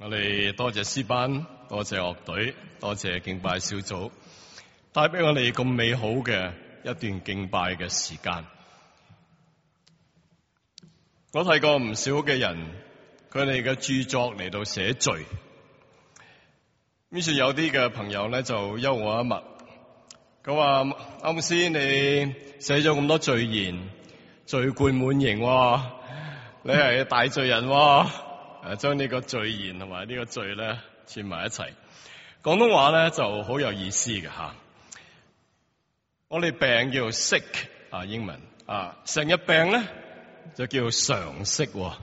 我哋多謝詩班，多謝樂隊，多謝敬拜小組，帶俾我哋咁美好嘅一段敬拜嘅時間。我睇過唔少嘅人，佢哋嘅著作嚟到寫序，於是有啲嘅朋友咧就幽我一默，佢話歐牧師，你寫咗咁多序言，序貫滿盈喎，你係大罪人喎。將呢個序言同埋呢個序咧串埋一齊。廣東話咧就好有意思嘅吓。我哋病叫做 sick 啊，英文啊，成日病咧就叫常息咁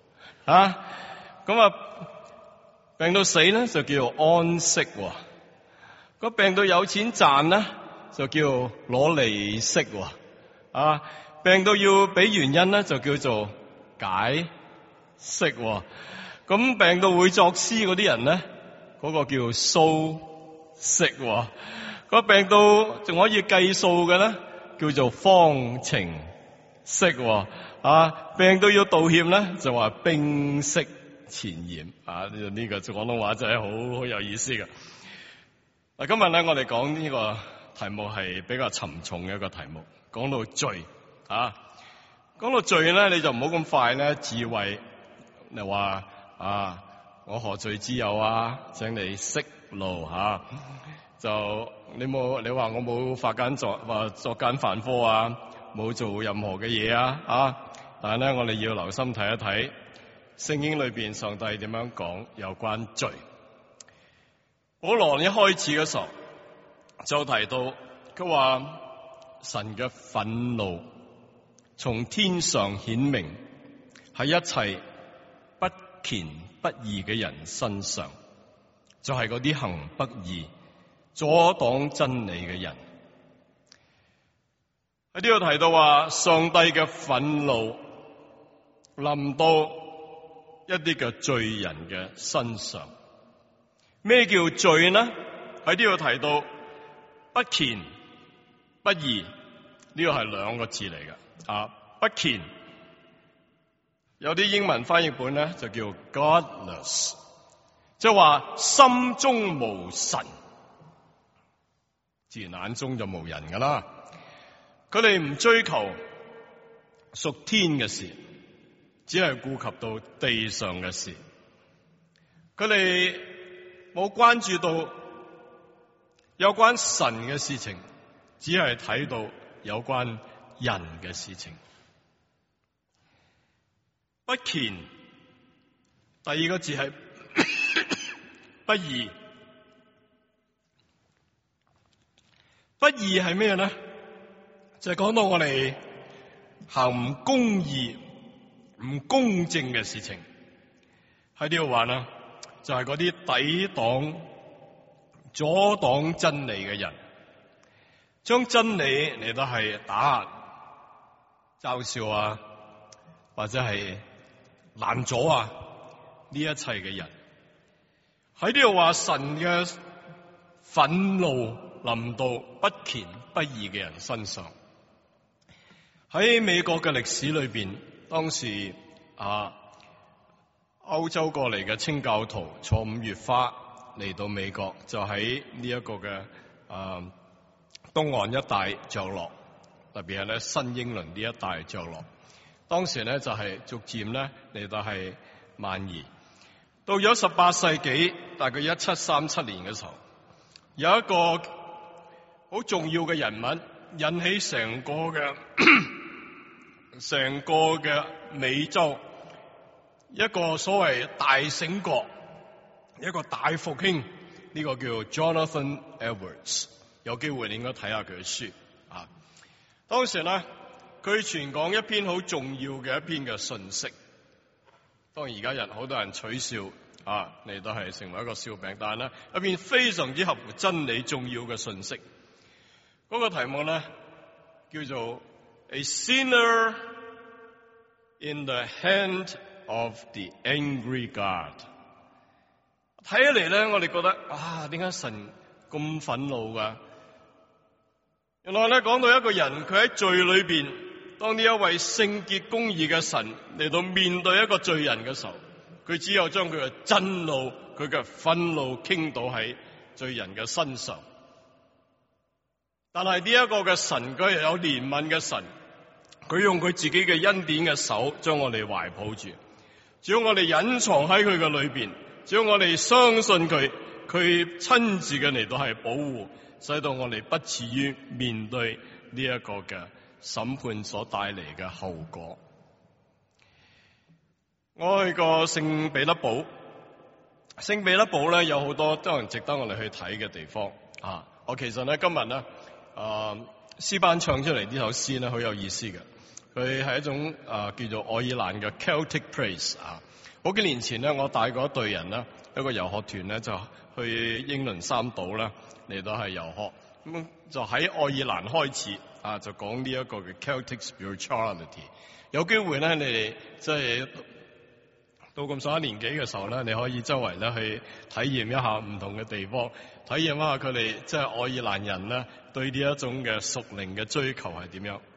啊，病到死咧就叫安息。咁病到有錢賺咧就叫攞利息。啊，病到要俾原因咧就叫做解釋。咁病到會作詩嗰啲人咧，嗰個叫蘇軾。嗰病到仲可以計數嘅咧，叫做方程式。啊，病到要道歉咧，就話冰釋前嫌。啊，呢個廣東話真係好有意思嘅。嗱，今日咧我哋講呢個題目係比較沉重嘅一個題目，講到罪。啊，講到罪咧，你就唔好咁快咧自慰。你話啊，我何罪之有啊？請你息怒吓。就你話我冇作奸犯科啊，冇做任何嘅嘢啊。但係咧，我哋要留心睇一睇聖經裏邊上帝點樣講有關罪。保羅一開始嘅時候就提到，佢話神嘅憤怒從天上顯明喺一切不虔不義嘅人身上，就係嗰啲行不義、阻擋真理嘅人。喺呢度提到話，上帝嘅憤怒臨到一啲嘅罪人嘅身上。咩叫罪呢？喺呢度提到不虔不義，呢個係兩個字嚟嘅。不虔，有啲英文翻譯本咧就叫 godless， 即係話心中無神，自然眼中就無人噶啦。佢哋唔追求屬天嘅事，只係顧及到地上嘅事。佢哋冇關注到有關神嘅事情，只係睇到有關人嘅事情。不虔，第二個字係不義。不義係咩呢？就係講到我哋行唔公義、唔公正嘅事情。喺呢度話啦，就係嗰啲抵擋、阻擋真理嘅人，將真理嚟到係打壓、嘲笑啊，或者係攔阻啊，呢一切嘅人。喺呢度話神嘅憤怒臨到不虔不義嘅人身上。喺美國嘅歷史裏邊，當時歐洲過嚟嘅清教徒坐5月花嚟到美國，就喺呢一個嘅東岸一帶着落，特別係咧新英倫呢一帶着落。當時咧就係逐漸咧嚟到係蔓延。到咗18世紀，大概1737年嘅時候，有一個好重要嘅人物引起成個嘅美洲一個所謂大醒覺，一個大復興。呢個叫 Jonathan Edwards， 有機會你應該睇下佢嘅書啊。當時咧佢傳講一篇好重要嘅一篇嘅信息。當然而家人好多人取笑嚟到係成為一個笑柄，但係咧一篇非常之合乎真理重要嘅信息。嗰個題目咧叫做 A Sinner in the Hand of the Angry God。睇起嚟咧，我哋覺得點解神咁憤怒噶？原來咧講到一個人，佢喺罪裏邊，當呢一位聖潔公義嘅神嚟到面對一個罪人嘅時候， 佢只有將佢嘅震怒、佢嘅憤怒傾倒喺罪人嘅身上。但係呢一個嘅神，佢係有憐憫嘅神，佢用佢自己嘅恩典嘅手將我哋懷抱住，只要我哋隱藏喺佢嘅裏邊，只要我哋相信佢，佢親自嘅嚟到係保護，使到我哋不至於面對呢一個嘅審判所帶嚟嘅後果。我去過聖彼得堡，聖彼得堡咧有好多都係值得我哋去睇嘅地方啊！我其實咧今日咧詩班唱出嚟呢首詩咧好有意思嘅，佢係一種叫做愛爾蘭嘅 Celtic Praise 啊！好幾年前咧，我帶過一隊人啦，一個遊學團咧就去英倫三島啦嚟到係遊學，咁就喺愛爾蘭開始啊，就講呢一個嘅 Celtic Spirituality。有機會咧，你哋即係到咁上下年紀嘅時候咧，你可以周圍咧去體驗一下唔同嘅地方，體驗一下佢哋即係愛爾蘭人咧對呢一種嘅屬靈嘅追求係點樣。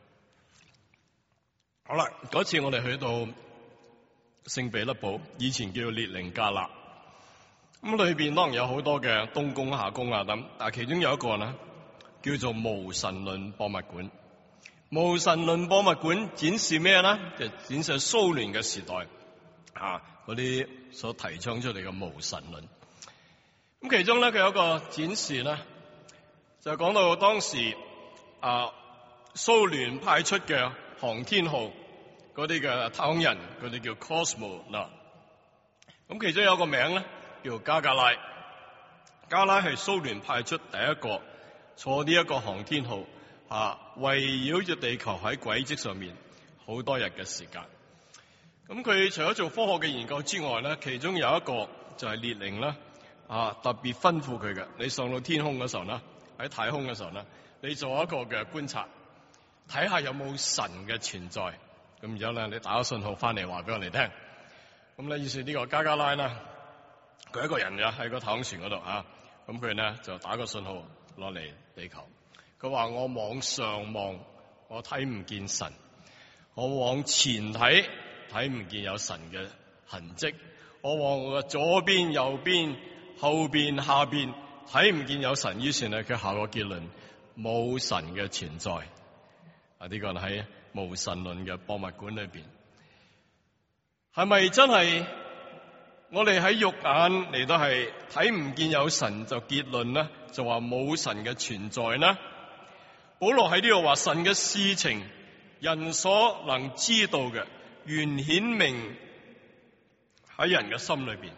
好啦，嗰次我哋去到聖彼得堡，以前叫列寧格勒，咁裏邊當然有好多嘅東宮夏宮啊等，但係其中有一個呢叫做無神論博物館。無神論博物館展示咩呢？就展示蘇聯嘅時代嗰啲所提倡出嚟嘅無神論。咁其中咧佢有一個展示咧，就講到當時蘇聯派出嘅航天號嗰啲嘅太空人，佢哋叫 Cosmonaut。咁其中有一個名咧叫加加拉，加拉係蘇聯派出第一個坐呢一個航天號圍繞住地球喺軌跡上面好多日嘅時間。咁佢除咗做科學嘅研究之外咧，其中有一個就係列寧啦，特別吩咐佢嘅，你上到天空嘅時候咧，喺太空嘅時候咧，你做一個嘅觀察，睇下有冇神嘅存在。咁然後咧，你打個信號翻嚟話俾我哋聽。咁咧，於是呢個加加拉咧，佢一個人喺個太空船嗰度咁佢咧就打個信號落嚟地球。佢話我往上望，我睇唔見神；我往前睇，睇唔見有神嘅痕跡；我往我嘅左邊、右邊、後邊、下邊，睇唔見有神。於是咧，佢下個結論：冇神嘅存在。呢個喺無神論嘅博物館裏邊，係咪真係我哋喺肉眼嚟到係睇唔見有神就結論呢？就話冇神嘅存在呢？保羅喺呢度話神嘅事情，人所能知道嘅，原顯明喺人嘅心裏邊，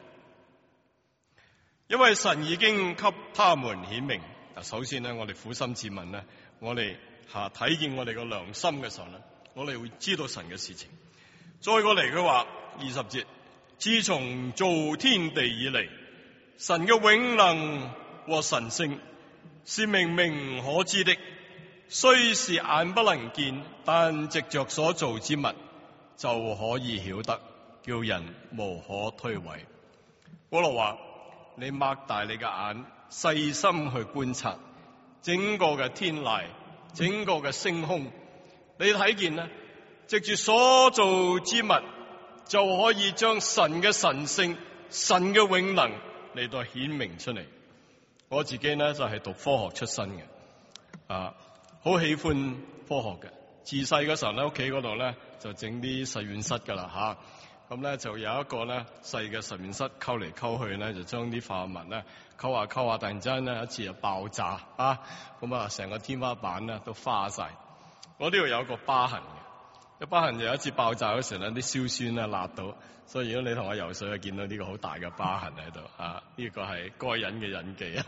因為神已經給他們顯明。首先呢，我哋苦心自問呢，我哋睇見我哋個良心嘅時候呢，我哋會知道神嘅事情。再過嚟佢話20節，自從造天地以嚟，神嘅永能和神性是明明可知的，雖是眼不能見，但藉着所造之物就可以曉得，叫人無可推諉。保羅話：你擘大你嘅眼，細心去觀察整個嘅天籟，整個嘅星空，你睇見呢，藉住所造之物就可以將神嘅神性、神嘅永能嚟到顯明出嚟。我自己呢就係讀科學出身嘅，好喜歡科學嘅。自細嗰時候咧，屋企嗰度咧就整啲實驗室噶啦咁咧就有一個咧細嘅實驗室，溝嚟溝去咧就將啲化學物咧溝下溝下，突然之間咧一次就爆炸咁成個天花板咧都花晒。我呢度有一個疤痕嘅，疤痕就有一次爆炸嗰時咧啲硝酸咧辣到，所以如果你同我游水，就見到呢個好大嘅疤痕喺度呢個係該隱嘅隱記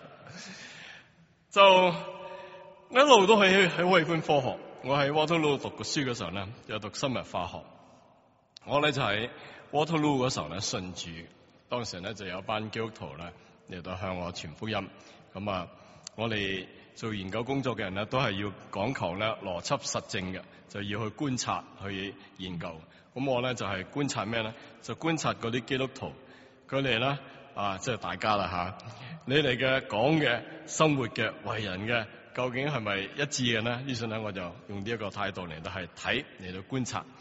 就一路都係好喜歡科學。我喺 Waterloo 讀過書嘅時候咧，有讀生物化學。我咧就喺 Waterloo 嗰時候咧信主，當時咧就有班基督徒咧嚟到向我傳福音。我哋做研究工作嘅人咧都係要講求咧邏輯實證嘅，就要去觀察去研究。咁我咧就係觀察咩咧？就觀察嗰啲基督徒，佢哋咧即係大家啦你哋嘅講嘅、生活嘅、為人嘅，究竟係咪一致嘅呢？於是咧我就用呢一個態度嚟到係睇嚟到觀察。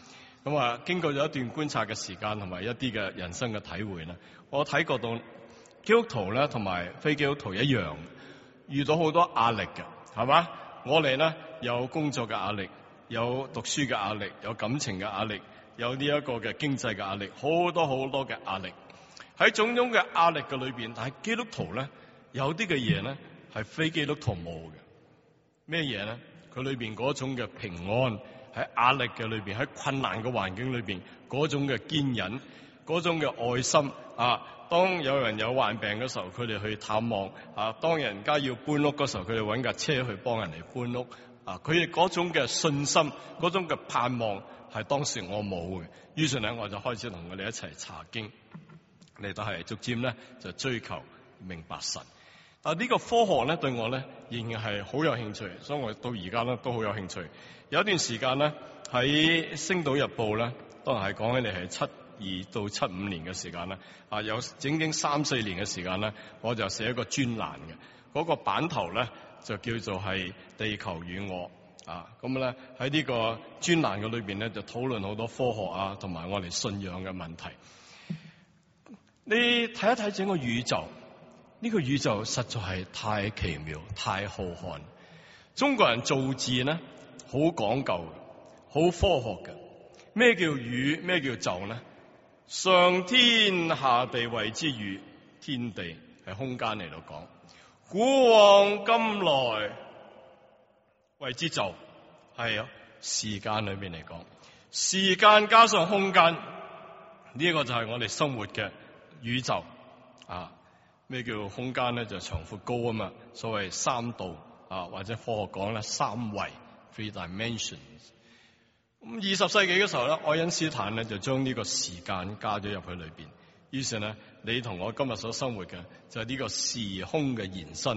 咁啊，經過咗一段觀察嘅時間同埋一啲嘅人生嘅體會咧，我睇過到基督徒咧同埋非基督徒一樣，遇到好多壓力嘅，係嘛？我哋咧有工作嘅壓力，有讀書嘅壓力，有感情嘅壓力，有呢一個嘅經濟嘅壓力，好多好多嘅壓力。喺種種嘅壓力嘅裏邊，但係基督徒咧有啲嘅嘢咧係非基督徒冇嘅。咩嘢咧？佢裏邊嗰種嘅平安，喺壓力嘅裏邊，喺困難嘅環境裏邊嗰種嘅堅忍，嗰種嘅愛心啊！當有人有患病嘅時候，佢哋去探望啊；當人家要搬屋嘅時候，佢哋揾架車去幫人哋搬屋啊！佢哋嗰種嘅信心，嗰種嘅盼望，係當時我冇嘅。於是咧，我就開始同佢哋一齊查經，嚟到係逐漸咧就追求明白神。但呢個科學咧對我咧仍然係好有興趣，所以我到而家咧都好有興趣。有一段時間咧喺《星島日報》咧，當然係講起嚟係72到75年嘅時間咧，有整整3-4年嘅時間咧，我就寫一個專欄嘅，嗰個版頭咧就叫做係地球與我啊。咁咧喺呢個專欄嘅裏邊咧就討論好多科學啊同埋我哋信仰嘅問題。你睇一睇整個宇宙。呢個宇宙實在係太奇妙、太浩瀚。中國人造字呢，好講究，好科學嘅。咩叫宇？咩叫宙呢？上天下地謂之宇，天地係空間嚟到講。古往今來謂之宙，係時間裏邊嚟講。時間加上空間，呢個就係我哋生活嘅宇宙啊。咩叫空間咧？就長闊高啊嘛，所謂三度啊，或者科學講咧三維 （three dimensions）。咁20世紀嘅時候咧，愛因斯坦咧就將呢個時間加咗入去裏邊。於是咧，你同我今日所生活嘅就係呢個時空嘅延伸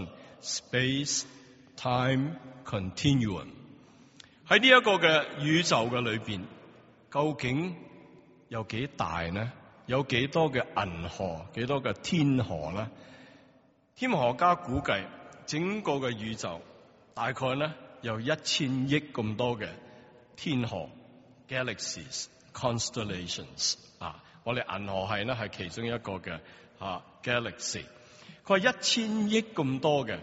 （space-time continuum）。喺呢一個嘅宇宙嘅裏邊，究竟有幾大呢？有幾多嘅銀河，幾多嘅天河呢？天文學家估計整個嘅宇宙大概呢有1000億咁多嘅天河 （galaxies、constellations） 啊！我哋銀河系呢係其中一個嘅galaxy。佢話1000億咁多嘅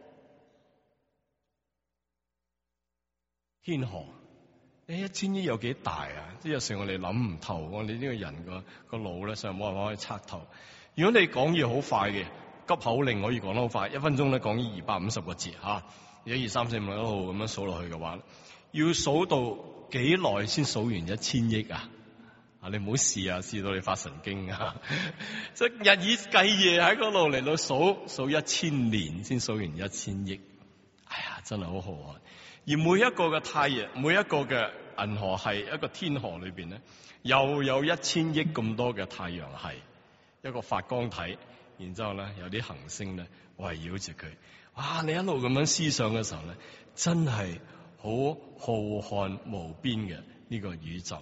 天河。1000億有幾大啊？有時我哋諗唔透，我哋呢個人個腦咧，上冇辦法可以測透。如果你講嘢好快嘅，急口令可以講得好快，1分鐘咧講250個字嚇，1、2、3、4、5、6、7號咁樣數落去嘅話，要數到幾耐先數完1000億啊？你唔好試啊，試到你發神經啊！即係日以繼夜喺嗰度嚟到數1000年先數完1000億，哎呀，真係好浩瀚。而每一個嘅太陽，每一個嘅銀河系，一個天河裏邊咧，又有1000億咁多嘅太陽系，一個發光體，然之後咧有啲行星咧圍繞住佢。哇！你一路咁樣思想嘅時候咧，真係好浩瀚無邊嘅呢個宇宙。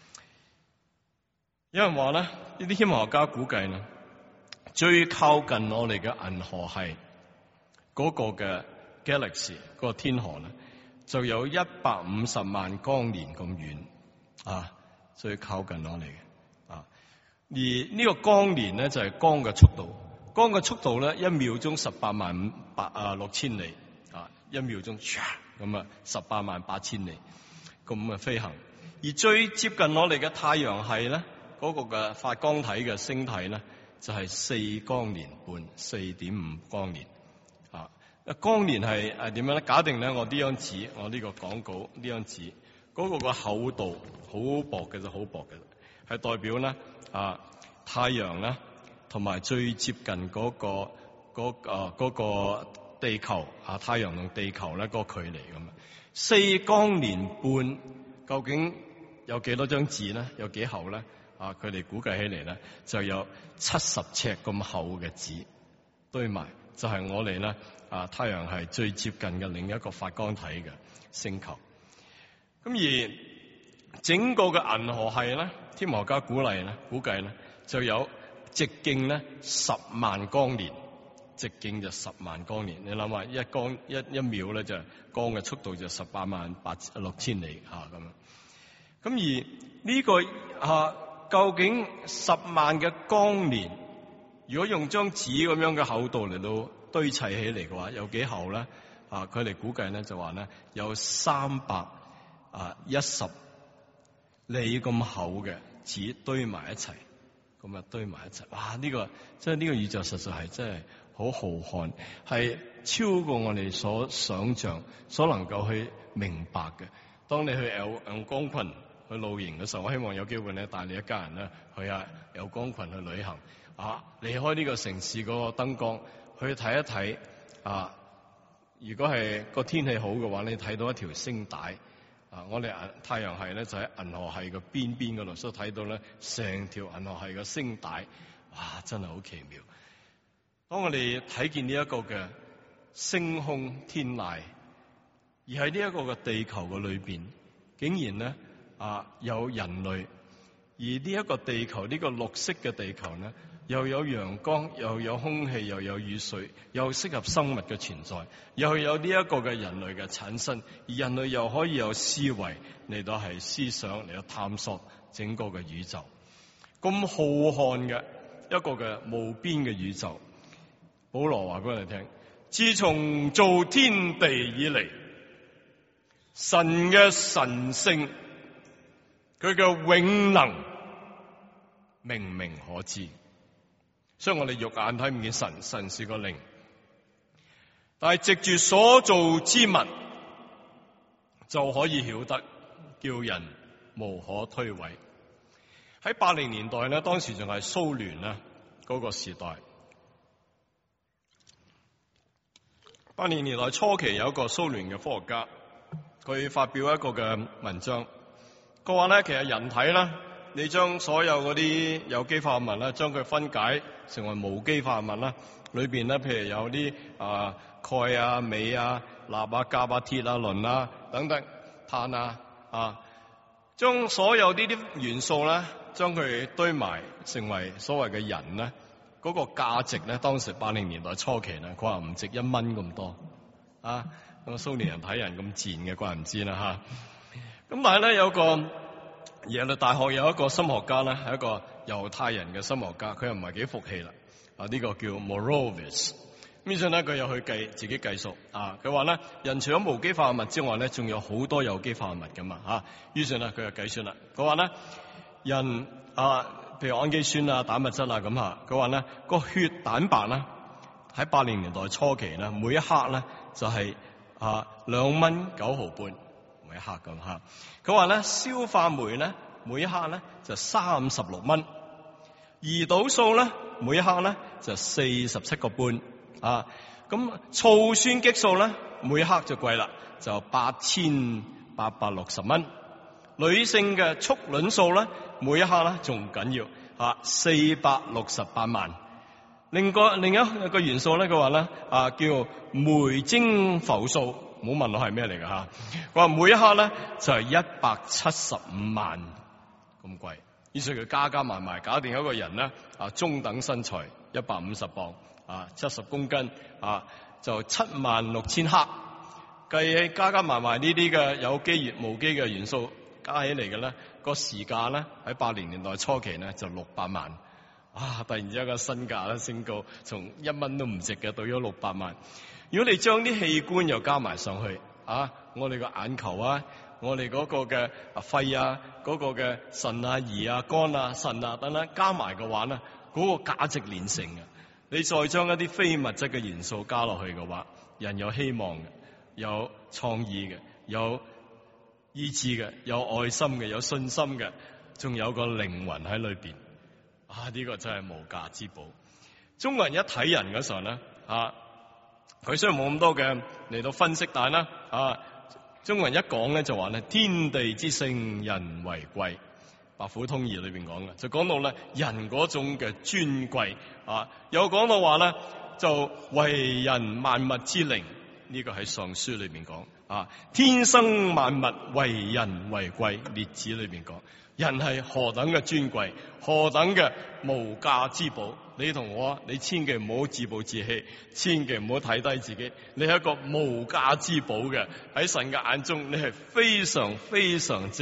有人話咧，呢啲天文學家估計咧，最靠近我哋嘅銀河系嗰個嘅 galaxy 嗰個天河咧，就有150萬光年咁遠啊，最靠近我哋嘅啊。而呢個光年咧就係光嘅速度，光嘅速度咧1秒鐘186000里啊，1秒鐘咁啊188000里咁啊飛行。而最接近我哋嘅太陽系咧，嗰個嘅發光體嘅星體咧就係4光年半，4.5光年。光年係點樣咧？假定咧，我呢張紙，我呢個廣告呢張紙，嗰個個厚度好薄嘅啫，好薄嘅，係代表咧太陽咧同埋最接近嗰個地球太陽同地球咧嗰個距離咁啊。4光年半究竟有幾多張紙咧？有幾厚咧？佢哋估計起嚟咧就有70尺咁厚嘅紙堆埋，就係我哋咧。太陽係最接近嘅另一個發光體嘅星球。咁而整個嘅銀河系咧，天文學家估計咧就有直徑咧10萬光年，直徑就10萬光年。你諗下，一秒咧就光嘅速度就186000里咁樣。 咁而呢個究竟10萬嘅光年，如果用張紙咁樣嘅厚度嚟到堆砌起嚟嘅話，有幾厚咧？佢哋估計咧就話咧有310里咁厚嘅紙堆埋一齊，咁啊堆埋一齊。哇！呢個即係呢個宇宙實在係真係好浩瀚，係超過我哋所想象、所能夠去明白嘅。當你去陽光群去露營嘅時候，我希望有機會咧帶你一家人咧去陽光群去旅行，離開呢個城市嗰個燈光，去睇一睇如果係個天氣好嘅話，你睇到一條星帶。我哋太陽系咧就喺銀河系嘅邊嗰度，所以睇到咧成條銀河系嘅星帶，哇！真係好奇妙。當我哋睇見呢一個嘅星空天籟，而喺呢一個嘅地球嘅裏邊，竟然咧有人類，而呢一個地球呢個綠色嘅地球咧，又有陽光，又有空氣，又有雨水，又適合生物嘅存在，又有呢一個嘅人類嘅產生，而人類又可以有思維嚟到係思想嚟到探索整個嘅宇宙，咁浩瀚嘅一個嘅無邊嘅宇宙。保羅話俾我哋聽，自從造天地以嚟，神嘅神性，佢嘅永能明明可知。所以我哋肉眼睇唔見神，神是個靈，但係藉住所造之物就可以曉得，叫人無可推諉。喺80年代咧，當時仲係蘇聯啦嗰個時代。80年代初期有一個蘇聯嘅科學家，佢發表一個嘅文章，佢話咧，其實人體咧，你將所有嗰啲有機化合物咧，將佢分解成為無機化合物啦，裏邊咧，譬如有啲鈣啊、鎂啊、鎂啊、鈉啊、鉀啊、鐵啊、磷啊等等，碳啊，將所有呢啲元素咧，將佢堆埋成為所謂嘅人咧，嗰個價值咧，當時80年代初期咧，佢話唔值1蚊咁多啊！咁蘇聯人睇人咁賤嘅，怪唔知啦嚇。咁但係咧，有個耶魯大學有一個心學家咧，係一個猶太人嘅心學家，佢又唔係幾服氣啦。呢個叫 Morovitz。咁所以咧，佢又去自己計數佢話咧，人除咗無機化合物之外咧，仲有好多有機化合物噶嘛嚇。於是咧，佢就計算啦。佢話咧，人譬如氨基酸啊、蛋白質啊咁嚇，佢話咧個血蛋白咧喺80年代初期咧，每一克咧就係2蚊9毫半每一克咁嚇。佢話咧消化酶咧每一克咧就36蚊，胰島素咧每一克咧就47個半咁醋酸激素咧每一克就貴啦，就8860蚊。女性嘅促卵素咧，每一克咧仲緊要468萬。另一個元素咧，佢話咧叫梅精浮素，唔好問我係咩嚟㗎嚇。佢話每一克咧就係175萬咁貴。於是佢加埋埋搞掂一個人咧中等身材150磅70公斤就76000克。計起加埋埋呢啲嘅有機無機嘅元素加起嚟嘅咧，個時價咧喺80年代初期咧就600萬。突然之間個身價咧升高，從1蚊都唔值嘅到咗600萬。如果你將啲器官又加埋上去我哋個眼球我哋嗰個嘅肺嗰個嘅腎胰肝腎等等加埋嘅話咧，嗰個價值連城嘅。你再將一啲非物質嘅元素加落去嘅話，人有希望嘅，有創意嘅，有意志嘅，有愛心嘅，有信心嘅，仲有個靈魂喺裏邊。呢個真係無價之寶。中國人一睇人嗰時候咧佢雖然冇咁多嘅嚟到分析，但係咧中國人一講咧就話咧，天地之性，人為貴。白虎通義裏邊講嘅，就講到咧人嗰種嘅尊貴又講到話咧就為人萬物之靈，呢個喺尚書裏邊講天生萬物為人為貴，列子裏邊講人係何等嘅尊貴，何等嘅無價之寶。你同我你千祈唔好自暴自棄，千祈唔好睇低自己，你係一個無價之寶嘅，喺神嘅眼中你係非常非常之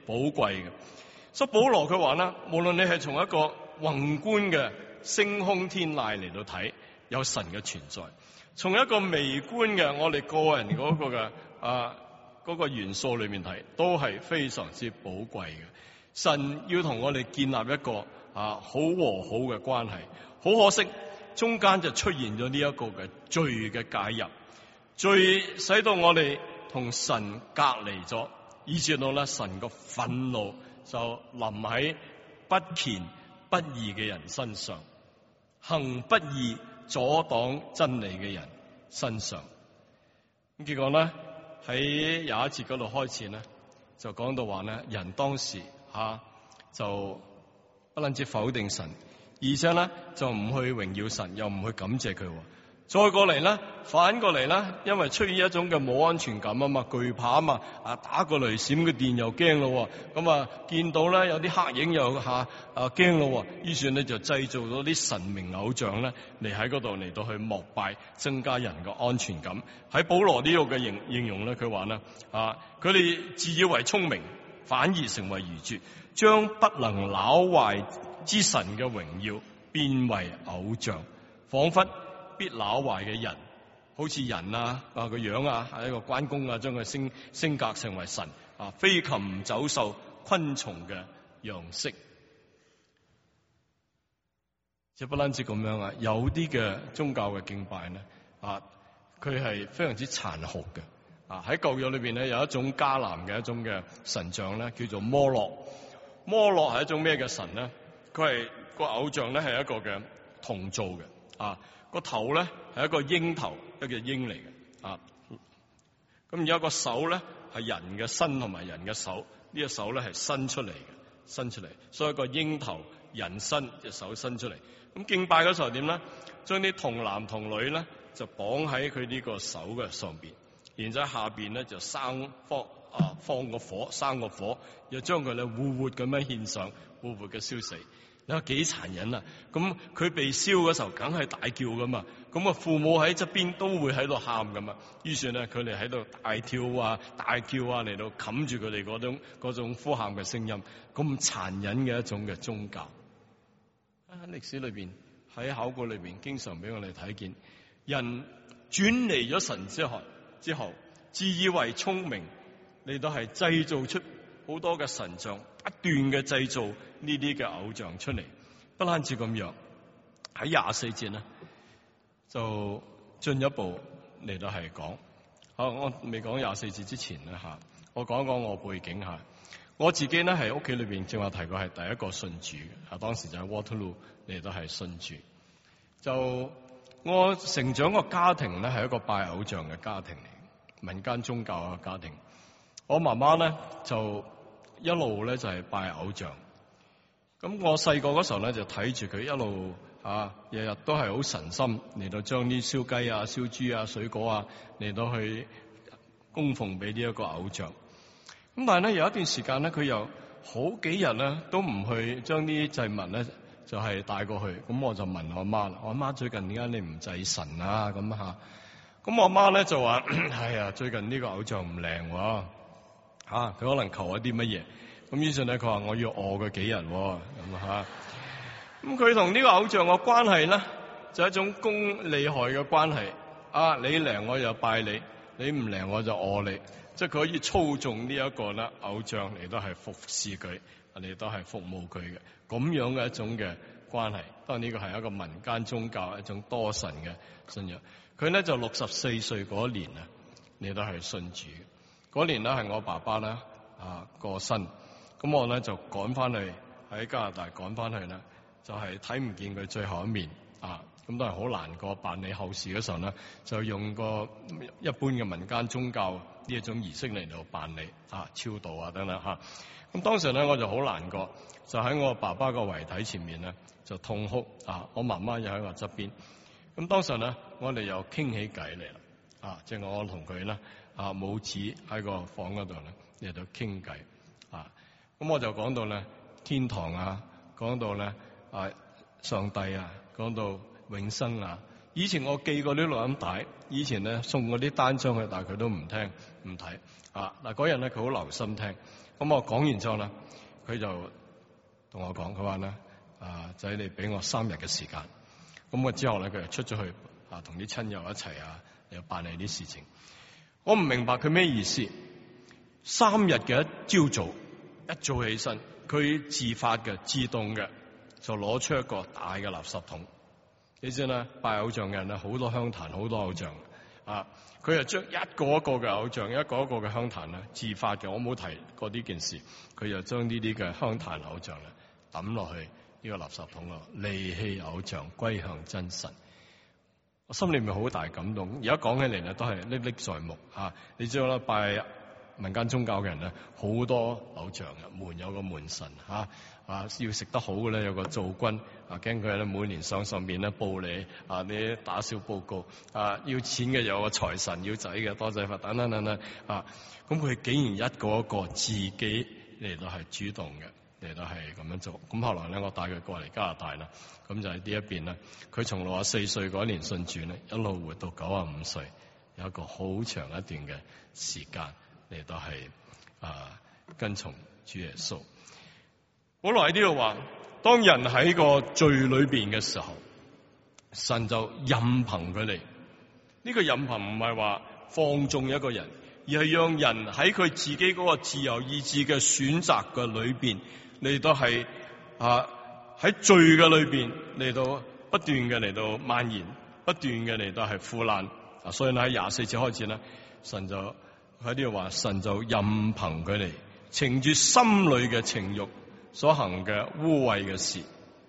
寶貴嘅。所以保羅佢話啦，無論你係從一個宏觀嘅星空天籟嚟到睇，有神嘅存在；從一個微觀嘅我哋個人嗰個嘅嗰個元素裏面睇，都係非常之寶貴嘅。神要同我哋建立一個好和好嘅關係，好可惜中間就出現咗呢一個嘅罪嘅介入，罪使到我哋同神隔離咗，以至到咧神個憤怒就臨喺不虔不義嘅人身上，行不義阻擋真理嘅人身上。咁結果咧喺廿一節嗰度開始咧，就講到話咧，人當時就不能只否定神，而且咧就唔去榮耀神，又唔去感謝佢。再過嚟咧，反過嚟咧，因為出現一種嘅冇安全感啊嘛，懼怕啊嘛，打個雷閃個電又驚咯，咁見到咧有啲黑影又驚咯，於是咧就製造咗啲神明偶像咧嚟喺嗰度嚟到去膜拜，增加人嘅安全感。喺保羅呢個嘅形容咧，佢話咧佢哋自以為聰明，反而成為愚拙，將不能朽壞之神嘅榮耀變為偶像，仿佛必朽壞嘅人，好似人個樣係一個關公將佢升格成為神飛禽走獸昆蟲嘅樣式。即不單止咁樣有啲嘅宗教嘅敬拜咧佢係非常之殘酷嘅。喺舊約裏邊咧有一種迦南嘅一種嘅神像咧，叫做摩洛。摩洛係一種咩嘅神咧？佢係個偶像咧，係一個嘅銅造嘅個頭咧係一個鷹頭，一個鷹嚟嘅咁而有一個手咧係人嘅身同埋人嘅手，呢個手咧係伸出嚟嘅，伸出嚟，所以一個鷹頭人身隻手伸出嚟。咁敬拜嗰時候點咧？將啲童男童女咧就綁喺佢呢個手嘅上邊，然之後下邊咧就放個火，生個火，又將佢咧活活咁樣獻上，活活嘅燒死。你話幾殘忍啊！咁佢被燒嗰時候，梗係大叫噶嘛。咁父母喺側邊都會喺度喊噶嘛。於是咧，佢哋喺度大跳大叫嚟到冚住佢哋嗰種呼喊嘅聲音。咁殘忍嘅一種嘅宗教。喺歷史裏邊，喺考古裏邊，經常俾我哋睇見人轉離咗神之後，自以為聰明，嚟到係製造出好多嘅神像，不斷嘅製造呢啲嘅偶像出嚟。不單止咁樣，喺24節咧就進一步嚟到係講。我未講24節之前咧我講講我背景下。我自己咧係屋企裏邊正話提過係第一個信主嘅，當時就喺 Waterloo 嚟到係信主。就我成長個家庭咧係一個拜偶像嘅家庭嚟，民間宗教嘅家庭。我媽媽咧就一路咧就係拜偶像。咁我細個嗰時候咧就睇住佢一路日日都係好神心嚟到將啲燒雞燒豬水果嚟到去供奉俾呢一個偶像。咁但係咧有一段時間咧佢又好幾日咧都唔去將啲祭物咧就係帶過去。咁我就問我媽啦，我媽最近點解你唔祭神咁咁我媽咧就話最近呢個偶像唔靚佢可能求一啲乜嘢。咁於是咧佢話我要餓佢幾日咁佢同呢個偶像嘅關係咧就係一種公利害嘅關係。你靈我就拜你，你唔靈我就餓你。即係佢可以操縱呢一個咧偶像嚟到係服侍佢，嚟到係服務佢嘅咁樣嘅一種嘅關係。當然呢個係一個民間宗教，一種多神嘅信仰。佢咧就64歲嗰年嚟到係信主。嗰年咧係我爸爸咧過身，咁我咧就趕翻去喺加拿大趕翻去咧，就係睇唔見佢最後一面咁都係好難過。辦理後事嗰時候咧，就用個一般嘅民間宗教呢一種儀式嚟到辦理超度等等咁當時咧我就好難過，就喺我爸爸個遺體前面咧就痛哭我媽媽又喺我側邊。咁當時咧我哋又傾起偈嚟啦即係我同佢咧母子喺個房嗰度咧嚟到傾偈咁我就講到咧天堂講到咧上帝講到永生以前我寄過啲錄音帶，以前咧送過啲單張去，但係佢都唔聽唔睇啊。嗱，嗰日咧佢好留心聽，咁我講完之後咧，佢就同我講，佢話咧仔，你俾我3日嘅時間。咁我之後咧佢就出咗去同啲親友一齊又辦理啲事情。我唔明白佢咩意思。3日嘅一朝早一早起身，佢自發嘅自動嘅就攞出一個大嘅垃圾桶。你知啦，拜偶像嘅人咧好多香壇，好多偶像佢就將一個一個嘅偶像，一個一個嘅香壇咧自發嘅，我冇提過呢件事，佢就將呢啲嘅香壇偶像咧抌落去呢個垃圾桶咯，離棄偶像，歸向真神。我心裏面好大感動。而家講起嚟咧，都係歷歷在目你知道啦，拜民間宗教嘅人咧，好多偶像嘅，門有個門神要食得好嘅咧，有個灶君驚佢咧每年上面咧報你你打小報告要錢嘅有個財神，要仔嘅多仔佛等等等等咁佢竟然一個一個自己嚟到係主動嘅嚟到係咁樣做。咁後來咧，我帶佢過嚟加拿大啦，咁就喺呢一邊啦。佢從64歲嗰年信主咧，一路活到95歲，有一個好長一段嘅時間嚟到係跟從主耶穌。保羅喺呢度話，當人喺個罪裏邊嘅時候，神就任憑佢哋。呢個任憑唔係話放縱一個人，而係讓人喺佢自己嗰個自由意志嘅選擇嘅裏邊嚟到係喺罪嘅裏邊嚟到不斷嘅嚟到蔓延，不斷嘅嚟到係腐爛。所以咧喺24節開始咧，神就喺呢度話，神就任憑佢哋逞住心裏嘅情慾所行嘅污穢嘅事，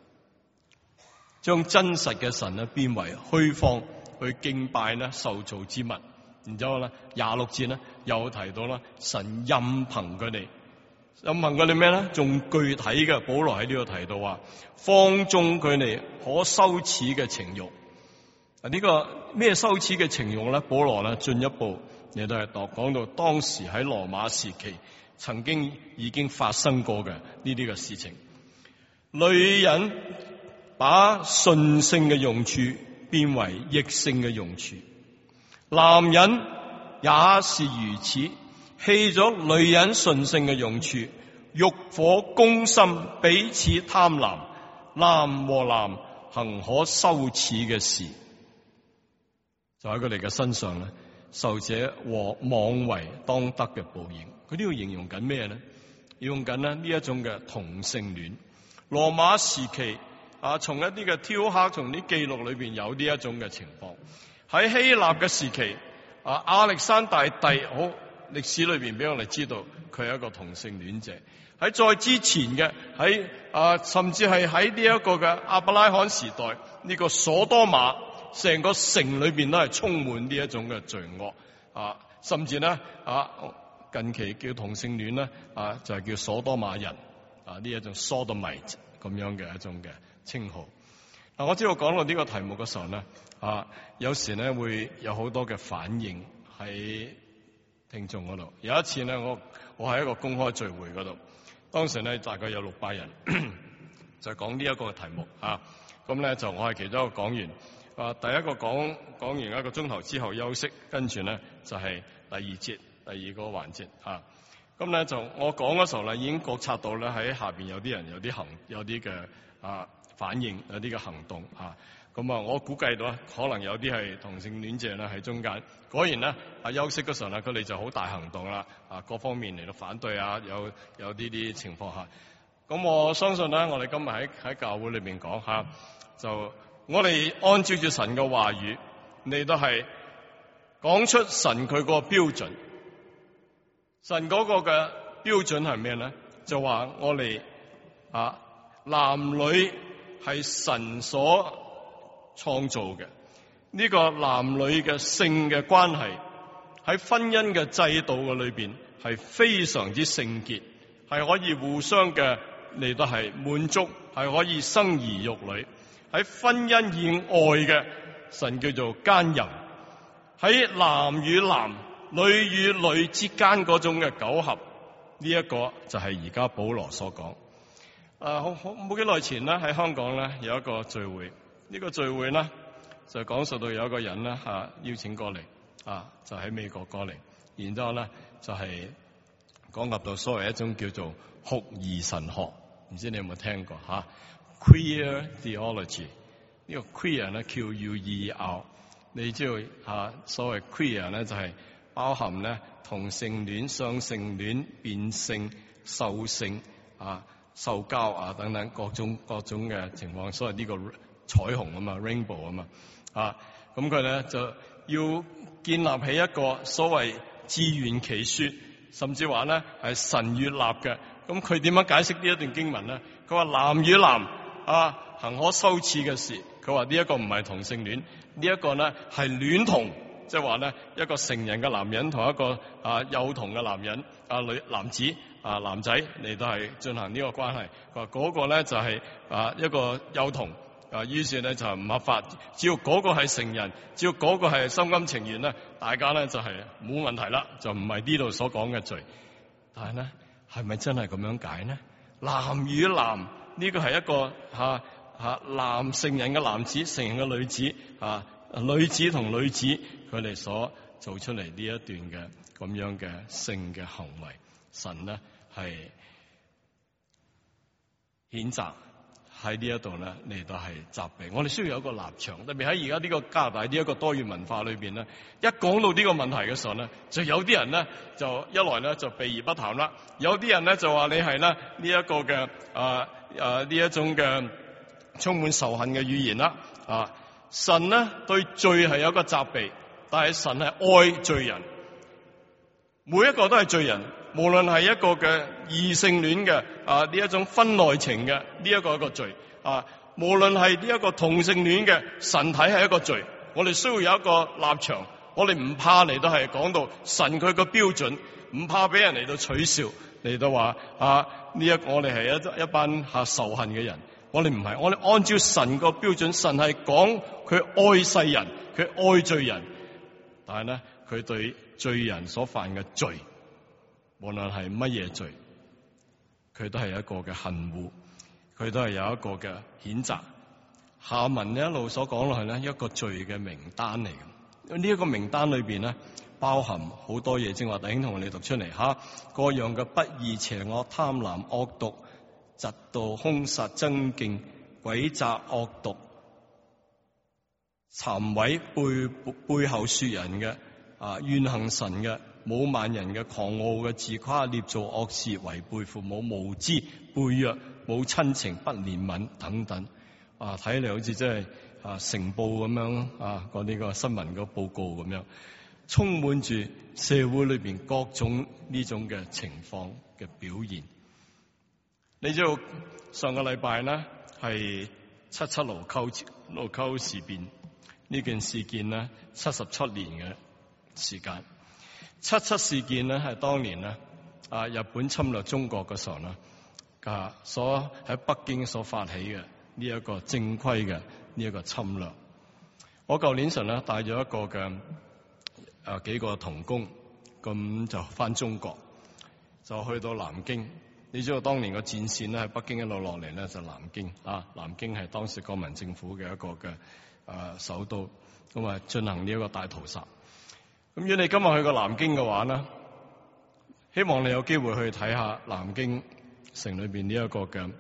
將真實嘅神咧變為虛謊，去敬拜咧受造之物。然之後咧26節咧又提到啦，神任憑佢哋，任憑佢哋咩咧？仲具體嘅，保羅喺呢度提到話，放縱佢哋可羞恥嘅情慾。呢個咩羞恥嘅情慾咧？保羅咧進一步亦都係講到當時喺羅馬時期曾經已經發生過嘅呢啲嘅事情。女人把順性嘅用處變為逆性嘅用處，男人也是如此，棄咗女人順性嘅用處，欲火攻心，彼此貪婪，男和男行可羞恥嘅事，就喺佢哋嘅身上咧，受這妄為當得嘅報應。佢呢度形容緊咩咧？用緊呢一種嘅同性戀。羅馬時期從一啲嘅雕刻，從啲記錄裏邊有呢一種嘅情況。喺希臘嘅時期，亞歷山大帝好歷史裏邊俾我哋知道佢係一個同性戀者。喺再之前嘅甚至係喺呢一個嘅亞伯拉罕時代，呢個所多瑪成個城裏邊都係充滿呢一種嘅罪惡甚至呢近期叫同性戀咧就係叫所多瑪人呢一種 sodomite 咁樣嘅一種嘅稱號。我知道講到呢個題目嘅時候咧有時咧會有好多嘅反應喺聽眾嗰度。有一次咧我喺一個公開聚會嗰度，當時咧大概有600人就講呢一個題目咁咧就我係其中一個講員第一個講完1個鐘頭之後休息，跟住咧就係第二節第二個環節咁咧就我講嗰時候咧已經覺察到咧喺下邊有啲人有啲嘅反應，有啲嘅行動咁我估計到可能有啲係同性戀者咧喺中間。果然咧休息嗰時候咧佢哋就好大行動啦各方面嚟到反對有呢啲情況下。咁我相信咧我哋今日喺教會裏邊講就我哋按照住神嘅話語嚟到係講出神佢個標準。神嗰個嘅標準係咩咧？就話我哋男女係神所創造嘅，呢個男女嘅性嘅關係喺婚姻嘅制度嘅裏邊係非常之聖潔，係可以互相嘅嚟到係滿足，係可以生兒育女。喺婚姻以外嘅神叫做奸淫，喺男與男、女與女之間嗰種嘅苟合，呢一個就係而家保羅所講。冇幾耐前咧喺香港咧有一個聚會，呢個聚會咧就講述到有一個人咧邀請過嚟就喺美國過嚟，然之後咧就係講及到所謂一種叫做酷兒神學，唔知你有冇聽過Queer Theology。呢個 queer 咧 Q-U-E-R， 你知道所謂 queer 咧就係包含咧同性戀、雙性戀、變性、獸性受交等等各種嘅情況，所謂呢個彩虹啊嘛 ，rainbow 啊嘛，咁佢咧就要建立起一個所謂自圓其說，甚至話咧係神悅納嘅。咁佢點樣解釋呢一段經文咧？佢話男與男行可羞恥嘅事，佢話呢一個唔係同性戀，呢一個咧係戀童，即係話咧一個成人嘅男人同一個幼童嘅男人男子男仔嚟到係進行呢個關係。佢話嗰個咧就係一個幼童，於是咧就係唔合法。只要嗰個係成人，只要嗰個係心甘情願咧，大家咧就係冇問題啦，就唔係呢度所講嘅罪。但係咧係咪真係咁樣解呢？男與男呢個係一個男成人嘅男子，成人嘅女子，女子同女子佢哋所做出嚟呢一段嘅咁樣嘅性嘅行為，神呢係譴責喺呢一度咧嚟到係責備。我哋需要有一個立場，特別喺而家呢個加拿大呢一個多元文化裏邊咧，一講到呢個問題嘅時候咧，就有啲人咧就一來咧就避而不談啦，有啲人咧就話你係咧呢一個嘅呢一種嘅充滿仇恨嘅語言啦。神呢對罪係有一個責備，但係神係愛罪人，每一個都係罪人，無論係一個嘅異性戀嘅呢一種婚內情嘅呢一個罪無論係呢一個同性戀嘅，神體係一個罪。我哋需要有一個立場，我哋唔怕嚟到係講到神佢個標準，唔怕俾人嚟到取笑，嚟到話呢一個我哋係一班仇恨嘅人。我哋唔係，我哋按照神個標準，神係講佢愛世人，佢愛罪人，但係咧佢對罪人所犯嘅罪，無論係乜嘢罪，佢都係一個嘅恨惡，佢都係有一個嘅譴責。下文呢一路所講落去咧，一個罪嘅名單嚟嘅。呢一個名單裏邊咧，包含好多嘢，正話弟兄同我哋讀出嚟各樣嘅不義、邪惡、貪婪、惡毒、嫉妒、兇殺、爭競、詭詐、惡毒、讒毀、背後說人嘅怨恨神嘅、侮慢人嘅、狂傲嘅、自誇、捏造惡事、違背父母、無知、背約、冇親情、不憐憫等等。睇嚟好似真係成報咁樣嗰啲個新聞個報告咁樣，充滿住社會裏邊各種呢種嘅情況嘅表現。你知道上個禮拜呢係7·7盧溝事變呢件事件呢77年嘅時間。77事件呢係當年呢日本侵略中國嘅時候呢所喺北京所發起嘅呢一個正規嘅呢一個侵略。我舊年時呢帶咗一個嘅幾個同工，咁就翻中國，就去到南京。你知道當年個戰線咧喺北京一路落嚟咧就南京南京係當時國民政府嘅一個嘅首都，咁進行呢一個大屠殺。咁如果你今日去過南京嘅話呢，希望你有機會去睇下南京城裏邊呢一個嘅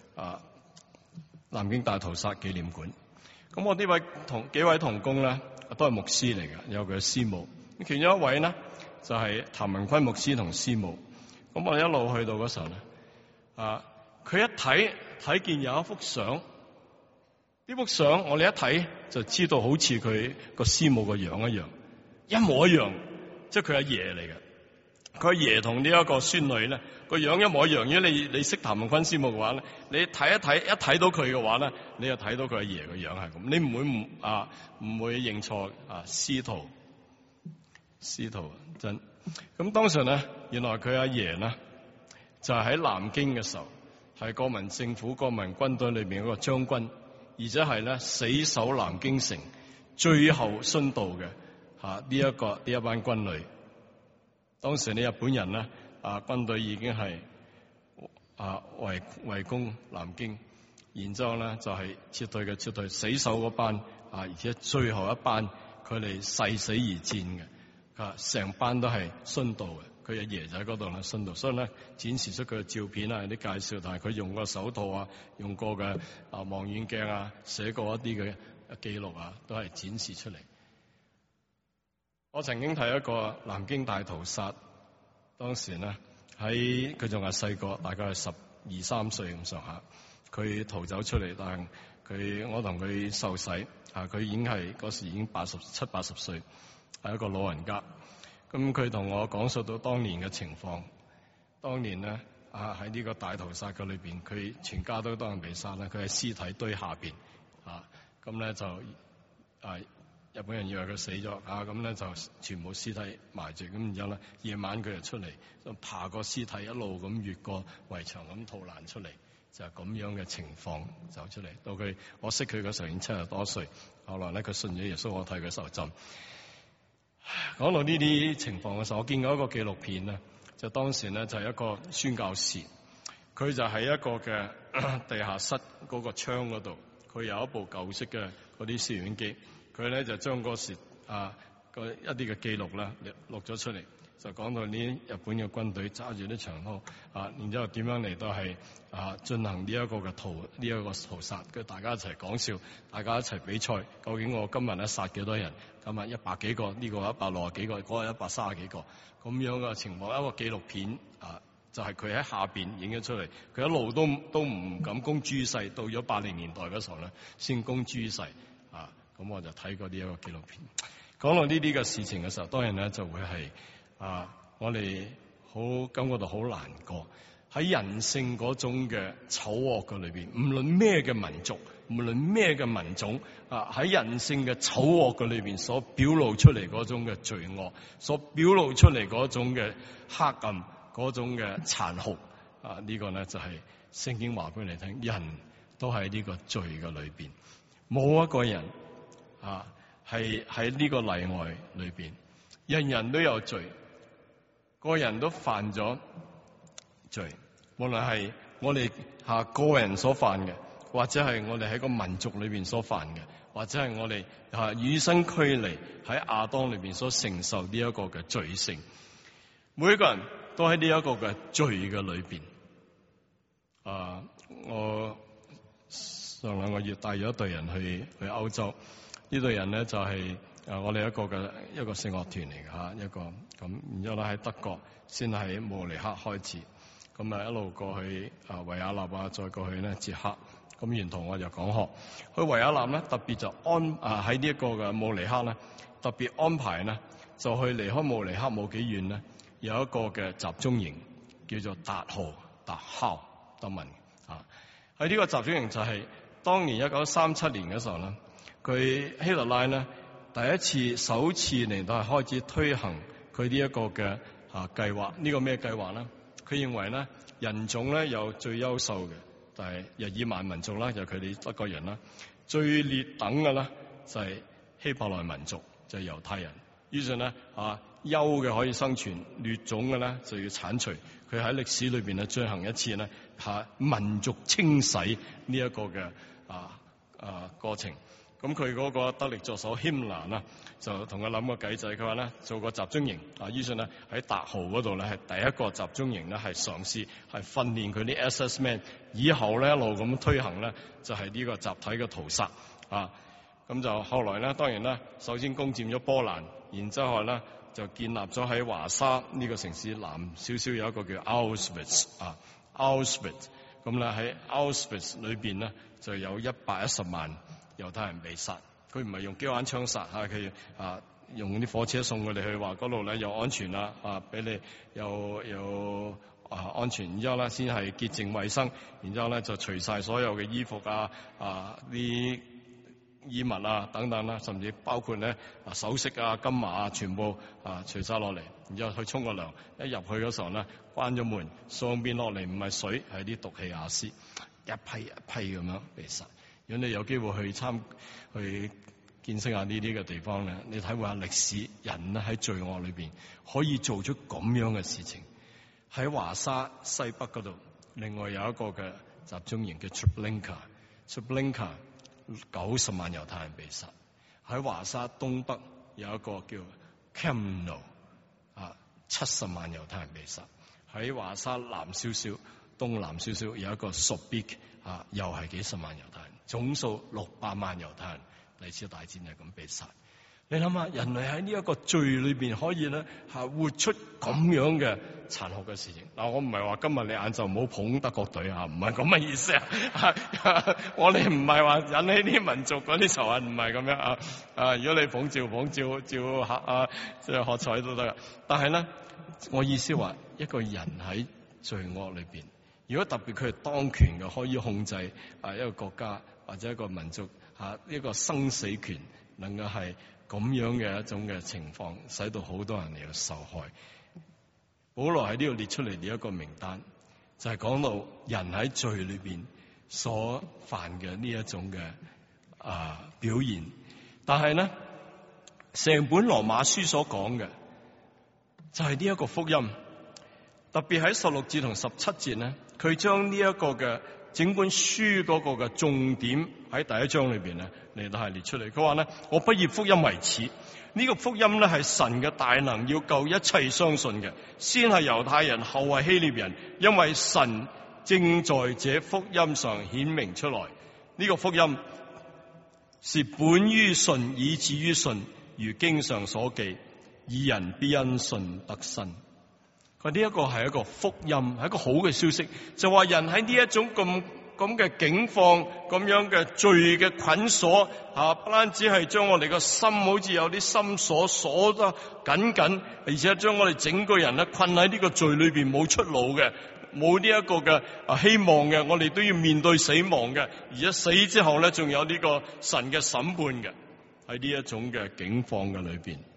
南京大屠殺紀念館。咁我呢位幾位同工咧都係牧師嚟嘅，有佢嘅師母。其中一位呢就係譚文坤牧師同師母。咁我哋一路去到嗰時候咧，佢一睇見有一幅相，呢幅相我哋一睇就知道好似佢個師母個樣一樣，一模一樣，即係佢阿爺嚟嘅。佢阿爺同呢一個孫女咧個樣一模一樣。如果你識譚文坤師母嘅話咧，你睇一睇到佢嘅話咧，你就睇到佢阿爺個樣係咁，你唔會認錯司徒真。咁當時咧，原來佢阿爺呢就係喺南京嘅時候，係國民政府、國民軍隊裏邊嗰個將軍，而且係咧死守南京城最後殉道嘅呢一班軍旅。當時你日本人呢軍隊已經係圍攻南京，然之後咧就係撤退，死守嗰班而且最後一班佢哋誓死而戰嘅，成班都係殉道嘅。佢阿爺就喺嗰度咧殉道，所以咧展示出佢嘅照片啊，有啲介紹，但係佢用過手套啊，用過嘅望遠鏡啊，寫過一啲嘅記錄啊，都係展示出嚟。我曾經睇一個南京大屠殺，當時咧喺佢仲係細個，大概係12、13歲咁上下，佢逃走出嚟，但係我同佢受洗佢已經係嗰時已經70、80歲，係一個老人家。咁佢同我講述到當年嘅情況，當年咧喺呢個大屠殺嘅裏邊，佢全家都當人被殺啦，佢喺屍體堆下邊咁咧就日本人以為佢死咗咁咧就全部屍體埋住，咁然之後咧夜晚佢就出嚟，就爬過屍體一路咁越過圍牆咁逃難出嚟，就係咁樣嘅情況走出嚟。到我識佢嗰時候已經70多歲，後來咧佢信咗耶穌，我睇佢受浸。講到呢啲情況嘅時候，我見過一個紀錄片咧，就當時咧就係一個宣教士，佢就喺一個嘅地下室嗰個窗嗰度，佢有一部舊式嘅嗰啲攝影機，佢咧就將嗰時一啲嘅記錄咧錄咗出嚟，就講到呢日本嘅軍隊揸住啲長刀然之後點樣嚟到係進行呢一個嘅屠殺，跟大家一齊講笑，大家一齊比賽，究竟我今日咧殺幾多人？今日100幾個，呢個160幾個，嗰個130幾個，咁樣嘅情況，一個紀錄片就係佢喺下邊影咗出嚟，佢一路都唔敢公諸於世，到咗80年代嗰時候咧，先公諸於世咁我就睇過呢一個紀錄片。講到呢啲嘅事情嘅時候，當然咧就會係我哋感覺到好難過，喺人性嗰種嘅醜惡嘅裏邊，唔論咩嘅民族，無論咩嘅民種喺人性嘅醜惡嘅裏邊所表露出嚟嗰種嘅罪惡，所表露出嚟嗰種嘅黑暗，嗰種嘅殘酷呢個咧就係聖經話俾你聽，人都喺呢個罪嘅裏邊，冇一個人係喺呢個例外裏邊，人人都有罪，個人都犯咗罪，無論係我哋個人所犯嘅，或者係我哋喺個民族裏邊所犯嘅，或者係我哋與生俱嚟喺亞當裏邊所承受呢一個嘅罪性，每一個人都喺呢一個嘅罪嘅裏邊。我上2個月帶咗一隊人去歐洲，呢隊人咧就係我哋一個聖樂團嚟嘅一個咁，然之後咧喺德國先喺慕尼黑開始，咁一路過去維也納再過去咧捷克，咁沿途我就講學。去維也納咧特別就喺呢一個嘅慕尼黑咧特別安排咧，就去離開慕尼黑冇幾遠咧，有一個嘅集中營叫做達豪德文喺呢個集中營就係當年1937年嘅時候咧，佢希特拉咧首次嚟到係開始推行佢呢一個嘅計劃。呢個咩計劃咧？佢認為咧人種咧有最優秀嘅，就係日耳曼民族啦，就佢哋德國人啦。最劣等嘅咧就係希伯來民族，就係猶太人。於是咧優嘅可以生存，劣種嘅咧就要剷除。佢喺歷史裏邊咧進行一次咧民族清洗呢一個嘅過程。咁佢嗰個得力助手希姆蘭啦，就同佢諗個計仔，佢話咧做個集中營於是咧喺達豪嗰度咧係第一個集中營咧係嘗試係訓練佢啲 SS man， 以後咧一路咁推行咧就係呢個集體嘅屠殺咁就後來咧當然啦，首先攻佔咗波蘭，然之後咧就建立咗喺華沙呢個城市南少少有一個叫 Auschwitz 咁咧喺 Auschwitz 裏邊咧就有110萬猶太人被殺。佢唔係用機關槍殺佢用啲火車送佢哋去，話嗰度咧又安全啦俾你又安全，然之後咧先係潔淨衛生，然之後咧就除晒所有嘅衣服啲衣物等等啦，甚至包括咧首飾金馬全部除晒落嚟，然之後去沖個涼，一入去嗰時候咧關咗門，上邊落嚟唔係水，係啲毒氣瓦斯，一批一批咁樣被殺。如果你有機會去見識下呢啲嘅地方咧，你體會下歷史，人咧喺罪惡裏邊可以做出咁樣嘅事情。喺華沙西北嗰度，另外有一個嘅集中營嘅 Treblinka 90萬猶太人被殺。喺華沙東北有一個叫 Kamno 70萬猶太人被殺。喺華沙南少少、東南少少有一個 Sobik 又係幾十萬猶太人，總數600萬猶太人。第二次大戰就咁被殺。你諗下，人類喺呢一個罪裏邊可以咧活出咁樣嘅殘酷嘅事情。嗱，我唔係話今日你晏晝唔好捧德國隊唔係咁嘅意思我哋唔係話引起啲民族嗰啲仇恨，唔係咁樣如果你捧照即係喝彩都得噶。但係咧，我意思話一個人喺罪惡裏邊，如果特別佢係當權嘅，可以控制一個國家或者一個民族一個生死權，能夠係咁樣嘅一種嘅情況，使到好多人嚟到受害。保羅喺呢度列出嚟呢一個名單，就係講到人喺罪裏邊所犯嘅呢一種嘅表現。但係咧，成本羅馬書所講嘅就係呢一個福音，特別喺16節同17節咧，佢將呢一個嘅整本書嗰個嘅重點喺第一章裏邊咧嚟到係列出嚟。佢話咧，我不以福音為恥。呢個福音咧係神嘅大能，要救一切相信嘅，先係猶太人，後係希臘人，因為神正在這福音上顯明出來。呢個福音是本於信，以至於信，如經上所記，義人必因信得生。佢呢一個係一個福音，係一個好嘅消息，就話人喺呢一種咁嘅境況，咁樣嘅罪嘅捆鎖不單止係將我哋個心好似有啲心鎖得緊緊，而且將我哋整個人咧困喺呢個罪裏邊，冇出路嘅，冇呢一個嘅希望嘅，我哋都要面對死亡嘅，而且死之後咧仲有呢個神嘅審判嘅。喺呢一種嘅境況嘅裏邊，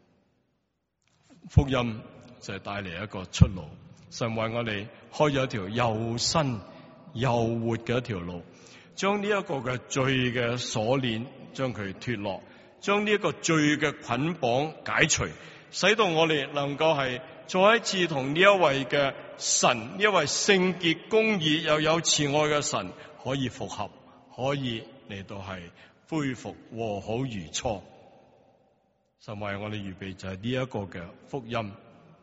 福音就係帶嚟一個出路。神為我哋開咗一條又新又活嘅一條路，將呢一個嘅罪嘅鎖鏈將佢脫落，將呢一個罪嘅捆綁解除，使到我哋能夠係再一次同呢一位嘅神，呢一位聖潔公義又有慈愛嘅神可以復合，可以嚟到係恢復和好如初。神為我哋預備就係呢一個嘅福音，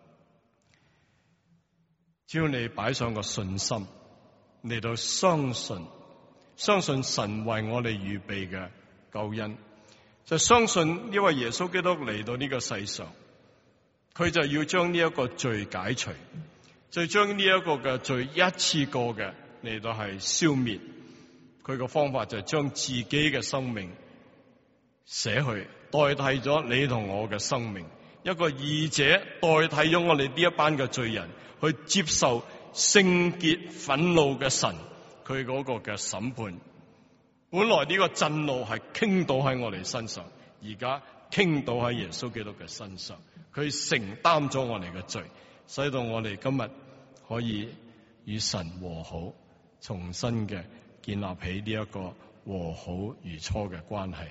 只要你擺上個信心嚟到相信神為我哋預備嘅救恩，就相信呢位耶穌基督嚟到呢個世上，佢就要將呢一個罪解除，就將呢一個嘅罪一次過嘅嚟到係消滅。佢個方法就係將自己嘅生命捨去，代替咗你同我嘅生命，一個義者代替咗我哋呢一班嘅罪人去接受聖潔憤怒嘅神佢嗰個嘅審判。本來呢個震怒係傾倒喺我哋身上，而家傾倒喺耶穌基督嘅身上，佢承擔咗我哋嘅罪，使到我哋今日可以與神和好，重新嘅建立起呢一個和好如初嘅關係。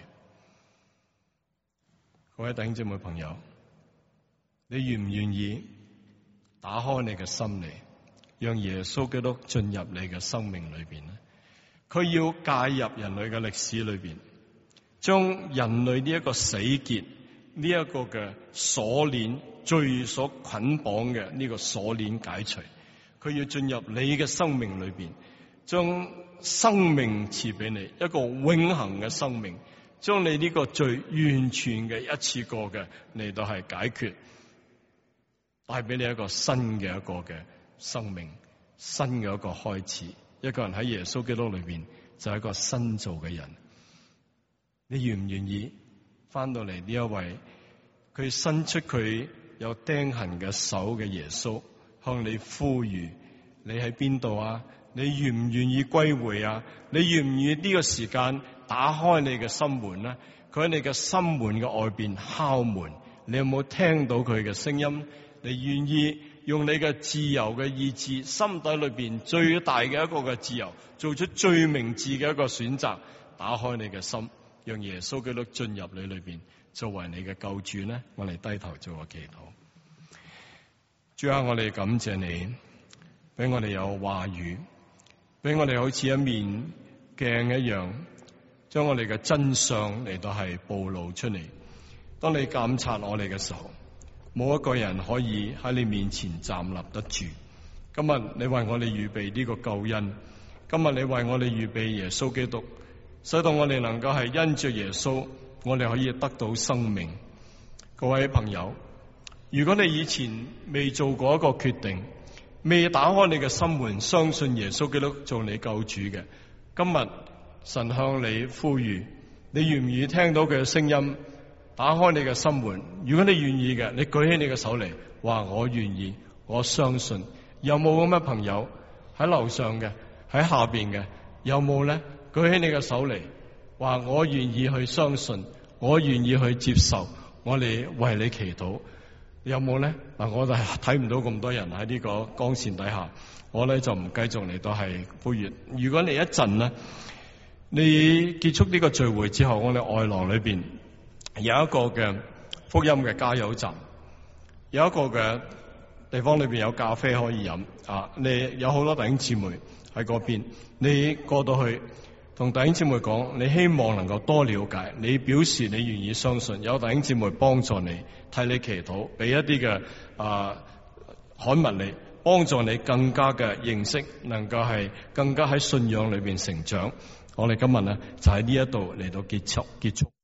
各位弟兄姊妹朋友，你願唔願意打開你嘅心嚟，讓耶穌基督進入你嘅生命裏邊呢？佢要介入人類嘅歷史裏邊，將人類呢一個死結，呢一個嘅鎖鏈，罪所捆綁嘅呢個鎖鏈解除。佢要進入你嘅生命裏邊，將生命賜俾你，一個永恆嘅生命，將你呢個罪完全嘅一次過嘅嚟到係解決，帶俾你一個新嘅一個嘅生命，新嘅一個開始。一個人喺耶穌基督裏邊就係一個新造嘅人。你願唔願意翻到嚟呢一位佢伸出佢有釘痕嘅手嘅耶穌，向你呼籲？你喺邊度啊？你願唔願意歸回啊？你願唔願意呢個時間打開你嘅心門呢？佢喺你嘅心門嘅外邊敲門，你有冇聽到佢嘅聲音？你願意用你嘅自由嘅意志，心底裏邊最大嘅一個嘅自由，做出最明智嘅一個選擇，打開你嘅心，讓耶穌基督進入你裏邊，作為你嘅救主呢？我哋低頭做個祈禱。主啊，我哋感謝你，俾我哋有話語，俾我哋好似一面鏡一樣， 將我哋嘅真相嚟到係暴露出嚟。當你監察我哋嘅時候，冇一個人可以喺你面前站立得住。今日你為我哋預備呢個救恩，今日你為我哋預備耶穌基督，使到我哋能夠係因着耶穌，我哋可以得到生命。各位朋友，如果你以前未做過一個決定，未打開你嘅心門，相信耶穌基督做你救主嘅，今日神向你呼籲，你願唔願意聽到佢嘅聲音？打開你嘅心門。如果你願意嘅，你舉起你嘅手嚟，話我願意，我相信。有冇咁嘅朋友喺樓上嘅，喺下邊嘅？有冇咧？舉起你嘅手嚟，話我願意去相信，我願意去接受，我哋為你祈禱。有冇咧？嗱，我哋睇唔到咁多人喺呢個光線底下，我咧就唔繼續嚟到係呼籲。如果你一陣咧，你結束呢個聚會之後，我哋外廊裏邊有一個嘅福音嘅加油站，有一個嘅地方裏邊有咖啡可以飲啊！你有好多弟兄姊妹喺嗰邊，你過到去同弟兄姊妹講，你希望能夠多了解，你表示你願意相信，有弟兄姊妹幫助你，替你祈禱，俾一啲嘅刊物你，幫助你更加嘅認識，能夠係更加喺信仰裏邊成長。我哋今日咧就喺呢一度嚟到結束。